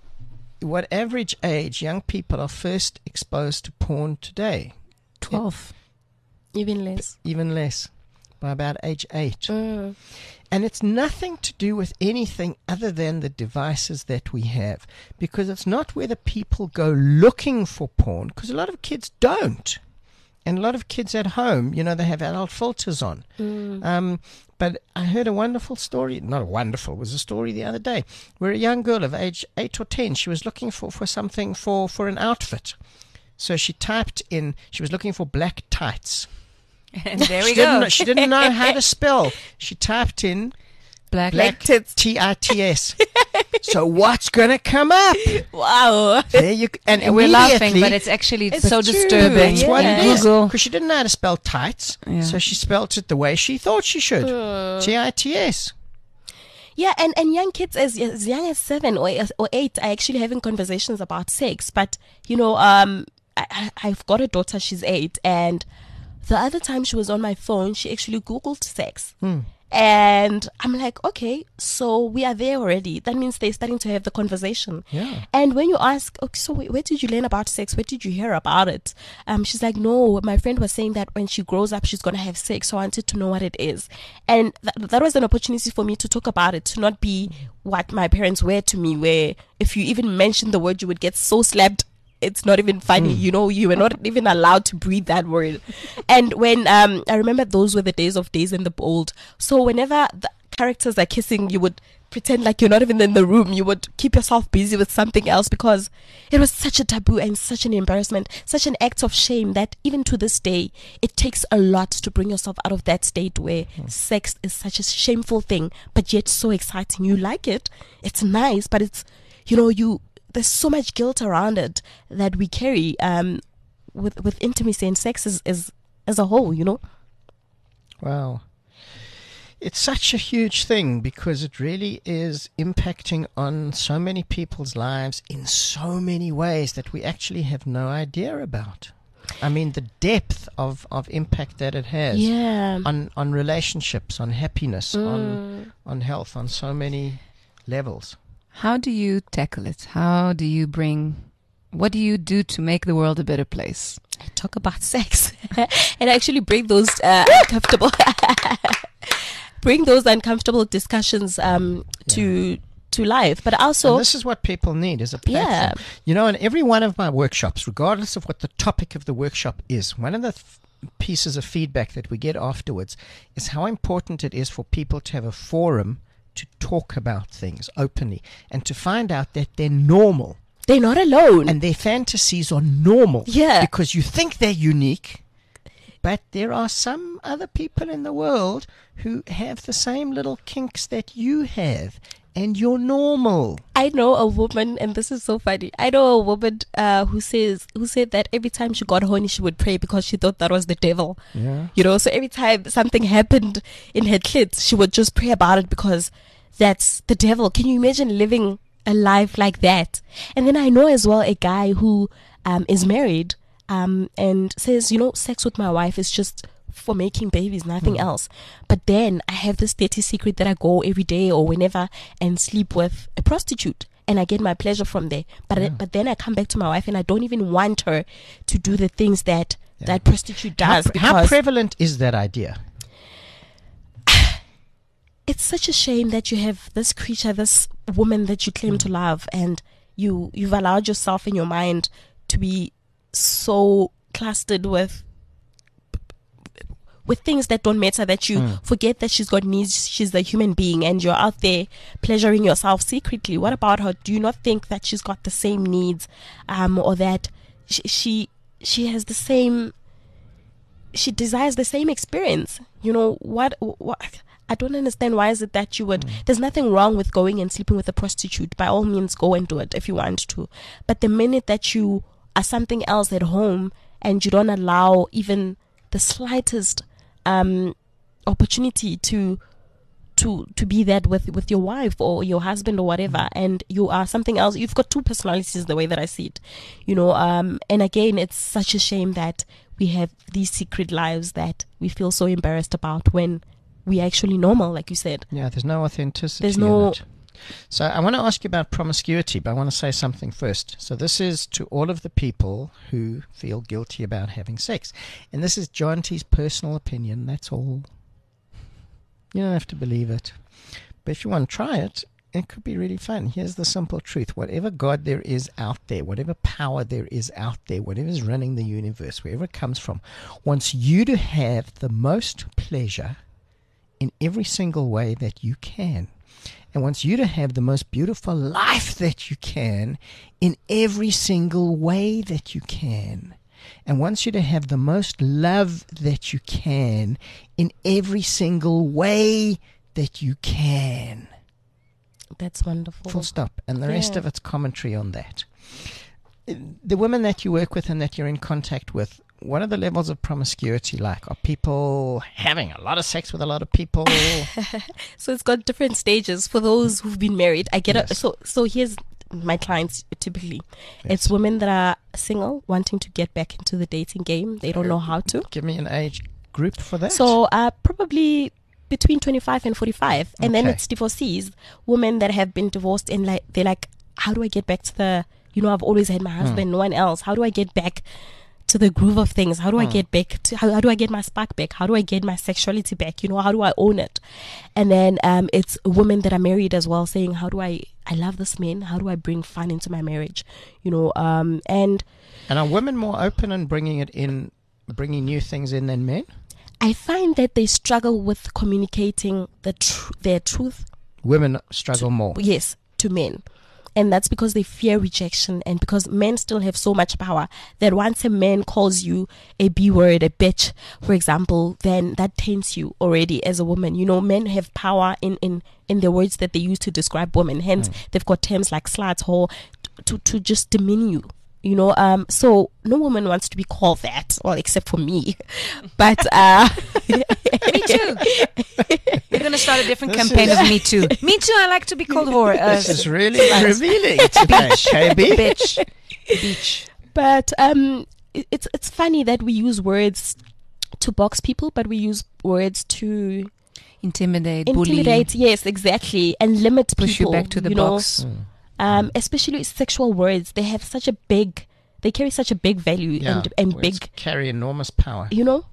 what average age young people are first exposed to porn today? Twelve. Even less. Even less, by about age eight. Mm. And it's nothing to do with anything other than the devices that we have. Because it's not whether people go looking for porn, because a lot of kids don't. And a lot of kids at home, you know, they have adult filters on. Mm. Um, but I heard a wonderful story, not wonderful, it was a story the other day, where a young girl of age eight or ten, she was looking for, for something for, for an outfit. So she typed in, she was looking for black tights. And there we she go. Didn't know, she didn't know how to spell. She typed in Black. black tits. T I T S. So what's going to come up? Wow. There you g- and And we're laughing, immediately- but it's actually It's so true. disturbing. That's what Yeah. it is. Google. Because she didn't know how to spell tights, Yeah. so she spelled it the way she thought she should. T I T S. Yeah, and, and young kids as as young as seven or or eight are actually having conversations about sex. But you know, um, I, I- I've got a daughter. She's eight, and the other time she was on my phone, she actually Googled sex. Hmm. And I'm like, okay, so we are there already. That means they're starting to have the conversation. Yeah. And when you ask, okay, so where, where did you learn about sex? Where did you hear about it? Um, she's like, no, my friend was saying that when she grows up, she's going to have sex. So I wanted to know what it is. And th- that was an opportunity for me to talk about it, to not be what my parents were to me, where if you even mention the word, you would get so slapped. It's not even funny, you know, you were not even allowed to breathe that word. And when, um, I remember those were the days of Days and the Bold. So whenever the characters are kissing, you would pretend like you're not even in the room. You would keep yourself busy with something else, because it was such a taboo and such an embarrassment, such an act of shame that even to this day, it takes a lot to bring yourself out of that state where sex is such a shameful thing, but yet so exciting. You like it. It's nice, but it's, you know, you, there's so much guilt around it that we carry um, with with intimacy and sex as, as as a whole, you know. Wow. It's such a huge thing because it really is impacting on so many people's lives in so many ways that we actually have no idea about. I mean, the depth of, of impact that it has Yeah. on, on relationships, on happiness, Mm. on on health, on so many levels. How do you tackle it? How do you bring, what do you do to make the world a better place? I talk about sex and actually bring those uh, uncomfortable, bring those uncomfortable discussions um, Yeah. to to life. But also, And this is what people need, is a platform. Yeah. You know, in every one of my workshops, regardless of what the topic of the workshop is, one of the f- pieces of feedback that we get afterwards is how important it is for people to have a forum to talk about things openly and to find out that they're normal they're not alone. and their fantasies are normal. Yeah. Because you think they're unique, but there are some other people in the world who have the same little kinks that you have, and you're normal. I know a woman, and this is so funny. I know a woman uh, who says who said that every time she got horny, she would pray because she thought that was the devil. Yeah. You know, so every time something happened in her clit, she would just pray about it because that's the devil. Can you imagine living a life like that? And then I know as well a guy who um, is married um, and says, you know, sex with my wife is just for making babies, nothing Mm. else. But then I have this dirty secret that I go every day or whenever and sleep with a prostitute, and I get my pleasure from there. But I, but then I come back to my wife and I don't even want her to do the things that Yeah. that prostitute How, does. pre- how because prevalent is that idea? it's such a shame that you have this creature, this woman that you claim Mm. to love, and you you've allowed yourself in your mind to be so clustered with with things that don't matter, that you Mm. forget that she's got needs, she's a human being, and you're out there pleasuring yourself secretly. What about her? Do you not think that she's got the same needs, um, or that she she, she has the same, she desires the same experience? You know, what, what I don't understand. Why is it that you would, Mm. there's nothing wrong with going and sleeping with a prostitute. By all means, go and do it if you want to. But the minute that you are something else at home and you don't allow even the slightest um, opportunity to to to be that with with your wife or your husband or whatever, and you are something else, you've got two personalities, the way that I see it, you know. Um, and again, it's such a shame that we have these secret lives that we feel so embarrassed about when we actually normal, like you said. Yeah, there's no authenticity. There's in no- it. So I want to ask you about promiscuity, but I want to say something first. So this is to all of the people who feel guilty about having sex. And this is John T's personal opinion, that's all. You don't have to believe it. But if you want to try it, it could be really fun. Here's the simple truth. Whatever God there is out there, whatever power there is out there, whatever is running the universe, wherever it comes from, wants you to have the most pleasure in every single way that you can, and wants you to have the most beautiful life that you can in every single way that you can, and wants you to have the most love that you can in every single way that you can. That's wonderful. Full stop. And the rest Yeah. of it's commentary on that. The women that you work with and that you're in contact with, what are the levels of promiscuity like? Are people having a lot of sex with a lot of people? So it's got different stages for those who've been married. I get Yes. a, so so here's my clients typically. Yes. It's women that are single, wanting to get back into the dating game. They don't know how to. Give me an age group for that. So uh, probably between twenty-five and forty-five, and then Okay. it's divorcees, women that have been divorced, and like they're like, how do I get back to the? You know, I've always had my husband, no one else. How do I get back to the groove of things? How do I get back to? How, how do I get my spark back? How do I get my sexuality back? You know, how do I own it? And then um, it's women that are married as well, saying, how do I? I love this man. How do I bring fun into my marriage? You know, um, and and are women more open and bringing it in, bringing new things in than men? I find that they struggle with communicating the tr- their truth. Women struggle more. Yes, to men. And that's because they fear rejection, and because men still have so much power that once a man calls you a B word, a bitch, for example, then that taints you already as a woman. You know, men have power in, in, in the words that they use to describe women. Hence, they've got terms like slut, whore, to, to just demean you. You know, um, so no woman wants to be called that, well, except for me. But uh, Me too. We're going to start a different This campaign is- of Me Too. Me Too, I like to be called whore. Uh, This is really revealing today, K B. bitch. Beach. But um, it, it's it's funny that we use words to box people, but we use words to intimidate, Intimidate, yes, exactly, and limit bully, push people. you back to the you know, box. Mm. Um, especially sexual words, they have such a big, they carry such a big value Yeah, and and words big, carry enormous power. you know.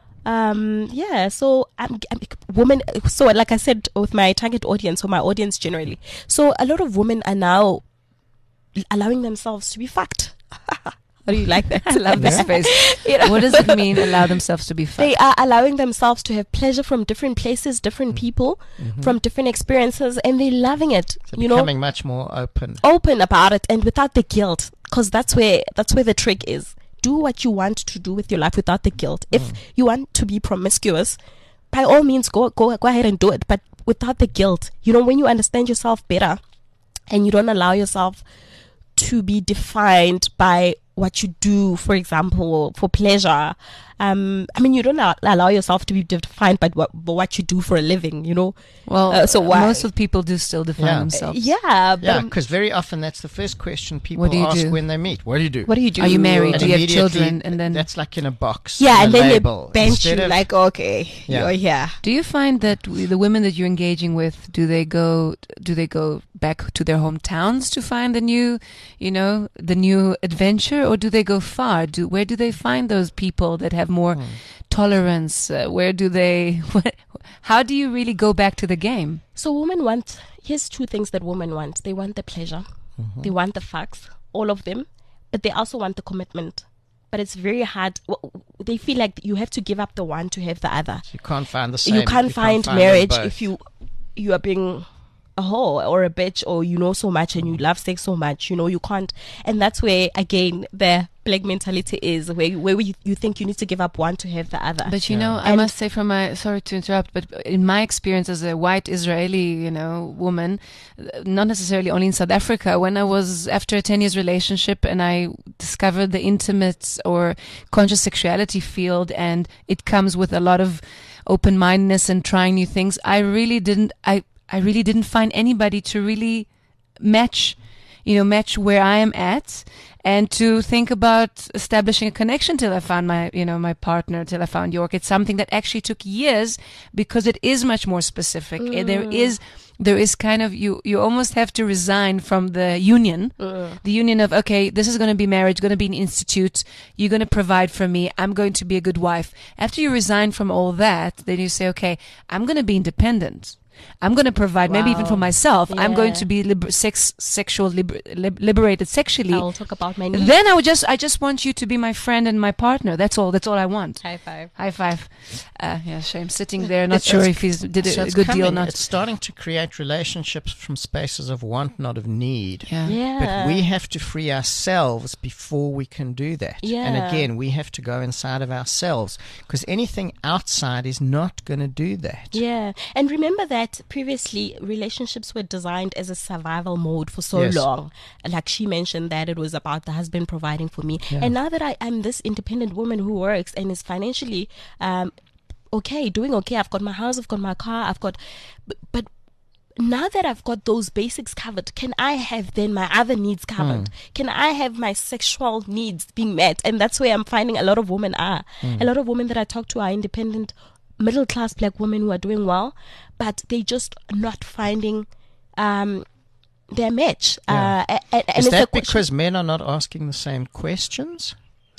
Um, yeah. So I'm, I'm women. So like I said, with my target audience or my audience generally, so a lot of women are now allowing themselves to be fucked. How do you like that? I love this Yeah. face. You know? What does it mean, allow themselves to be They fucked? are allowing themselves to have pleasure from different places, different people, Mhm. from different experiences, and they're loving it. So you know, becoming much more open. open about it and without the guilt, because that's where that's where the trick is. Do what you want to do with your life without the guilt. If you want to be promiscuous, by all means, go go go ahead and do it, but without the guilt. You know, when you understand yourself better, and you don't allow yourself to be defined by what you do, for example, for pleasure. Um, I mean, you don't al- allow yourself to be defined by what, by what you do for a living, you know? Well, Uh, so why- most of people do still define Yeah. themselves. Yeah, but Yeah, um, because very often that's the first question people What do you ask do? when they meet. What do you do? what do you do? Are you married? And Do you have immediately, children? And then that's like in a box. Yeah, and a then label. they bench you Instead of- like, okay, Yeah. you're here. do you find that w- the women that you're engaging with, do they go do they go back to their hometowns to find the new, you know, the new adventure, or do they go far? Do where do they find those people that have more Hmm. tolerance? Uh, where do they? How do you really go back to the game? So women want, here's two things that women want. They want the pleasure. Mm-hmm. They want the facts, all of them. But they also want the commitment. But it's very hard. w- They feel like you have to give up the one to have the other. You can't find the same. You can't find them marriage both. if you you are being a whore or a bitch, or you know so much and you love sex so much. You know, you can't. And that's where, again, the black mentality is, where, where you, you think you need to give up one to have the other. But you know, I And- must say, from my sorry to interrupt, but in my experience as a white Israeli, you know, woman, uh, not necessarily only in South Africa, when I was after a ten years relationship and I discovered the intimate or conscious sexuality field, and it comes with a lot of open mindedness and trying new things, I really didn't, I, I really didn't find anybody to really match, you know, match where I am at, and to think about establishing a connection till I found my, you know, my partner, till I found York. It's something that actually took years because it is much more specific. Uh, There is, there is kind of, you, you almost have to resign from the union, the union of, okay, this is going to be marriage, going to be an institute. You're going to provide for me. I'm going to be a good wife. After you resign from all that, then you say, okay, I'm going to be independent. I'm going to provide, maybe even Wow. for myself. I'm going Yeah. to be liber- sex, sexual, liber- lib- liberated sexually. I'll talk about my needs. Then I would just, I just want you to be my friend and my partner. That's all. That's all I want. High five. High five. Uh, yeah, shame. Sitting there, not It's- sure it's- if he's did So a it's good deal or coming. not. It's starting to create relationships from spaces of want, not of need. Yeah. Yeah. But we have to free ourselves before we can do that. And Yeah. again, we have to go inside of ourselves, because anything outside is not going to do that. Yeah. And remember that previously relationships were designed as a survival mode for so Yes. long. Like she mentioned that it was about the husband providing for me. Yeah. And now that I am this independent woman who works and is financially um, okay, doing okay, I've got my house, I've got my car, I've got, but, but now that I've got those basics covered, can I have then my other needs covered? Can I have my sexual needs being met? And that's where I'm finding a lot of women are. A lot of women that I talk to are independent, middle class black women who are doing well, but they just not finding um, their match. Yeah. Uh, and, and Is it's a that question- because men are not asking the same questions?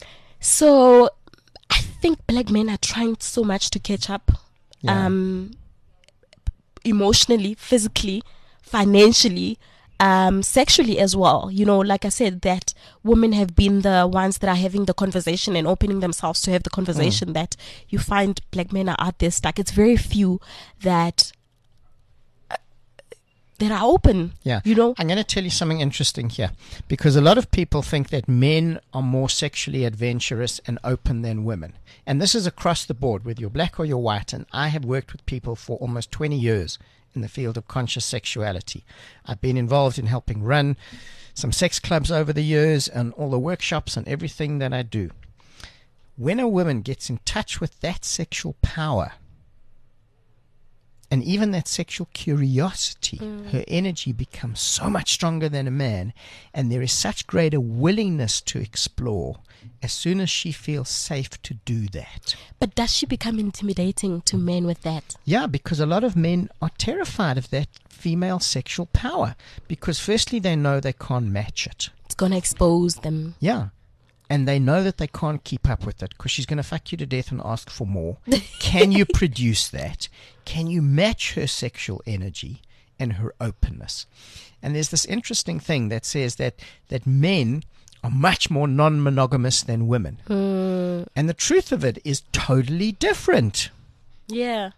So I think black men are trying so much to catch up. Yeah. Um, emotionally, physically, financially, um, sexually as well. You know, like I said, that women have been the ones that are having the conversation and opening themselves to have the conversation Mm. that you find black men are out there stuck. It's very few that uh, that are open. Yeah. You know? I'm going to tell you something interesting here, because a lot of people think that men are more sexually adventurous and open than women. And this is across the board, whether you're black or you're white. And I have worked with people for almost twenty years in the field of conscious sexuality. I've been involved in helping run some sex clubs over the years and all the workshops and everything that I do. When a woman gets in touch with that sexual power, And even that sexual curiosity, Mm. her energy becomes so much stronger than a man, and there is such greater willingness to explore as soon as she feels safe to do that. But does she become intimidating to men with that? Yeah, because a lot of men are terrified of that female sexual power, because firstly they know they can't match it. It's going to expose them. Yeah. And they know that they can't keep up with it because she's going to fuck you to death and ask for more. Can you produce that? Can you match her sexual energy and her openness? And there's this interesting thing that says that, that men are much more non-monogamous than women. Mm. And the truth of it is totally different. Yeah.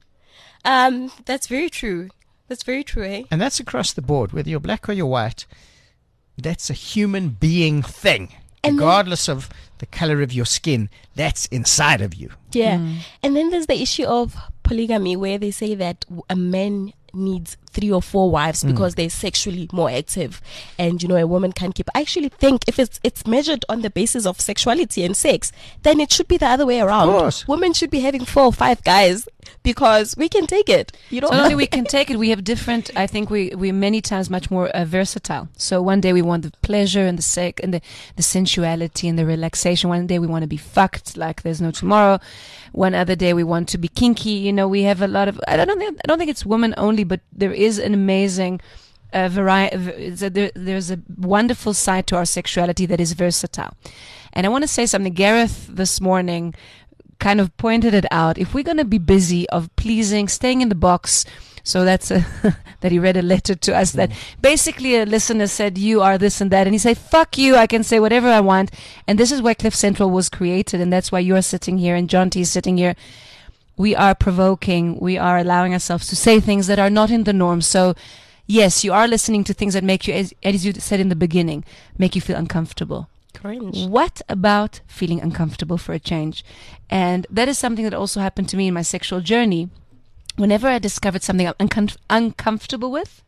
Um, that's very true. That's very true, eh? And that's across the board. Whether you're black or you're white, that's a human being thing. And then- Regardless of the color of your skin, that's inside of you. Yeah. And then there's the issue of polygamy, where they say that w- a man needs three or four wives because they're sexually more active, and you know a woman can keep. I actually think if it's it's measured on the basis of sexuality and sex, then it should be the other way around. course. Women should be having four or five guys because we can take it. You know, So not only we can take it, we have different. I think we we many times much more uh, versatile. So one day we want the pleasure and the sex and the the sensuality and the relaxation. One day we want to be fucked like there's no tomorrow. One other day we want to be kinky. You know, we have a lot of. I don't think I don't think it's women only, but there is an amazing uh, variety. There, there's a wonderful side to our sexuality that is versatile. And I want to say something. Gareth this morning kind of pointed it out. If we're going to be busy of pleasing, staying in the box, so that's a, that he read a letter to us that basically a listener said, you are this and that. And he said, fuck you, I can say whatever I want. And this is why Cliff Central was created. And that's why you're sitting here and John T is sitting here. We are provoking. We are allowing ourselves to say things that are not in the norm. So yes, you are listening to things that make you, as, as you said in the beginning, make you feel uncomfortable. cringe. What about feeling uncomfortable for a change? And that is something that also happened to me in my sexual journey. Whenever I discovered something I'm uncom- uncomfortable with,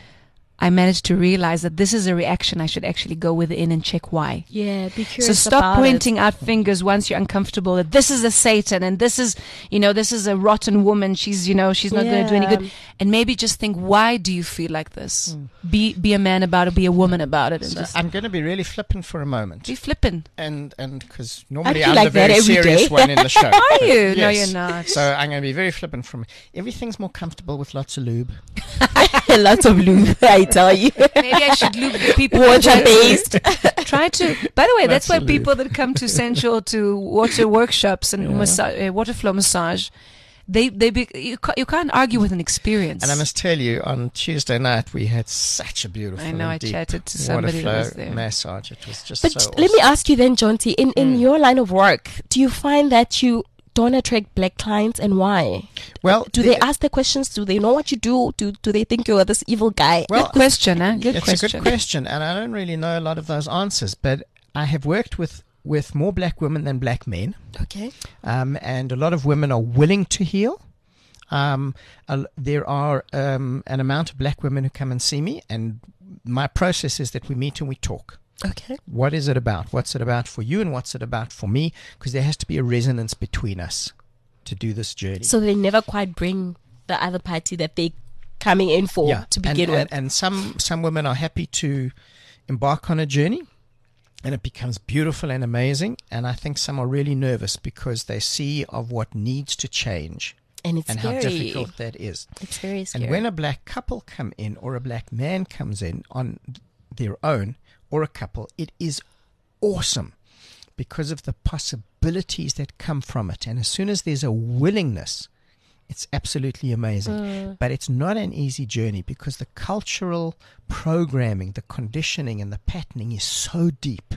I managed to realize that this is a reaction I should actually go within and check why. Yeah, be So curious stop about pointing it. out fingers once you're uncomfortable that this is a Satan and this is, you know, this is a rotten woman. She's, you know, she's not going to do any Yeah. good. And maybe just think, why do you feel like this? Be be a man about it, be a woman about it, and So just I'm going to be really flippant for a moment. be flippin'. And and because normally feel I'm like the very that every serious day. one in the show. Are you? No, Yes. you're not. So I'm going to be very flippant from everything's more comfortable with lots of lube. Lots of lube, I tell you. Maybe I should loop the people. Water based. Try to. By the way, that's why Absolutely. people that come to Central to water workshops and Yeah. massa- uh, water flow massage, they they be, you, ca- you can't argue with an experience. And I must tell you, on Tuesday night we had such a beautiful I know, and I deep chatted to water somebody flow that was there. massage. It was just But so let me awesome. ask you then, John T, in, in Mm. your line of work, do you find that you don't attract black clients, and why? Well, Do the- they ask the questions? Do they know what you do? Do do they think you're this evil guy? Well, Good question, huh? Good it's question. a good question, and I don't really know a lot of those answers. But I have worked with with more black women than black men, Okay. um, and a lot of women are willing to heal. Um, a- there are um, an amount of black women who come and see me, and my process is that we meet and we talk. Okay. What is it about? What's it about for you, and what's it about for me? Because there has to be a resonance between us to do this journey. So they never quite bring the other party that they coming in for to begin and, with. And, and some some women are happy to embark on a journey, and it becomes beautiful and amazing. And I think some are really nervous because they see of what needs to change And it's and scary. how difficult that is. It's very scary. And when a black couple come in, or a black man comes in on their own, or a couple, it is awesome because of the possibilities that come from it. And as soon as there's a willingness, it's absolutely amazing. Mm. But it's not an easy journey because the cultural programming, the conditioning, and the patterning is so deep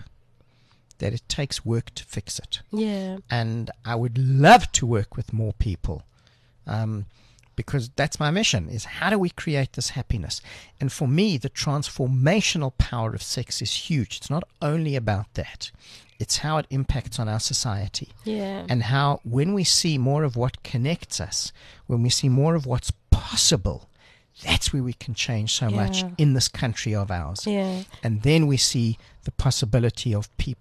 that it takes work to fix it. Yeah. And I would love to work with more people, um, because that's my mission, is how do we create this happiness? And for me, the transformational power of sex is huge. It's not only about that. It's how it impacts on our society. Yeah. And how when we see more of what connects us, when we see more of what's possible, that's where we can change so much Yeah. in this country of ours. Yeah. And then we see the possibility of people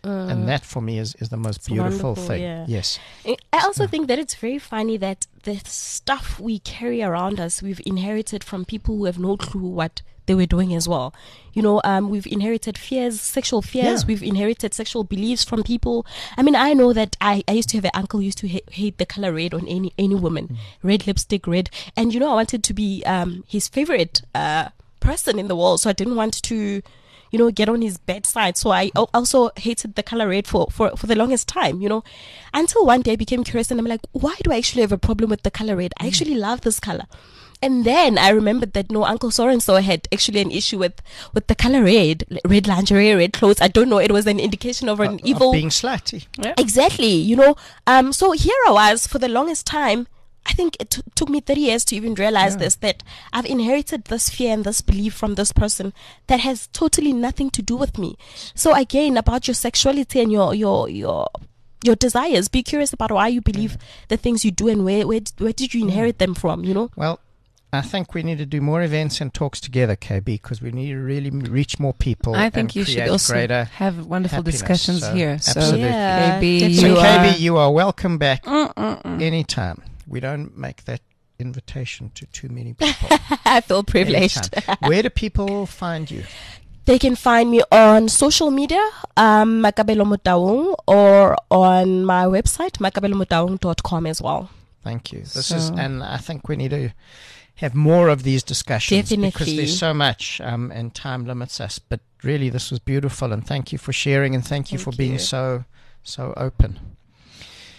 And that for me is, is the most beautiful wonderful, thing. yeah. Yes. I also think that it's very funny that the stuff we carry around us, we've inherited from people who have no clue what they were doing as well. You know, um, we've inherited fears, sexual fears. Yeah. We've inherited sexual beliefs from people. I mean, I know that I, I used to have an uncle who used to ha- hate the color red on any any woman, mm. red lipstick, red. And you know, I wanted to be um his favorite uh person in the world, so I didn't want to, you know, get on his bad side. So I also hated the color red for, for, for the longest time, you know, until one day I became curious and I'm like, why do I actually have a problem with the color red? I actually love this color. And then I remembered that no, Uncle so-and-so had actually an issue with, with the color red, red lingerie, red clothes. I don't know. It was an indication of an Of- evil... of being slutty. Yeah. Exactly, you know. Um. So here I was for the longest time. I think it t- took me thirty years to even realize Yeah. this, that I've inherited this fear and this belief from this person that has totally nothing to do with me. So again, about your sexuality and your your your your desires, be curious about why you believe the things you do and where where, where did you inherit them from, you know? Well, I think we need to do more events and talks together, K B, because we need to really m- reach more people. I think and you should create also greater have wonderful happiness. discussions So, here. So absolutely. Yeah, K B, definitely. So, you K B, are you are welcome back Mm-mm-mm. anytime. We don't make that invitation to too many people. I feel privileged. Anytime. Where do people find you? They can find me on social media, um, Makabelo Motaung, or on my website, makabelo motaung dot com as well. Thank you. This is, So- and I think we need to have more of these discussions because Definitely. there's so much, um, and time limits us. But really, this was beautiful, and thank you for sharing, and thank you Thank for being you. so, so open.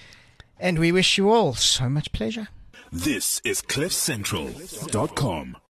And we wish you all so much pleasure. This is cliff central dot com.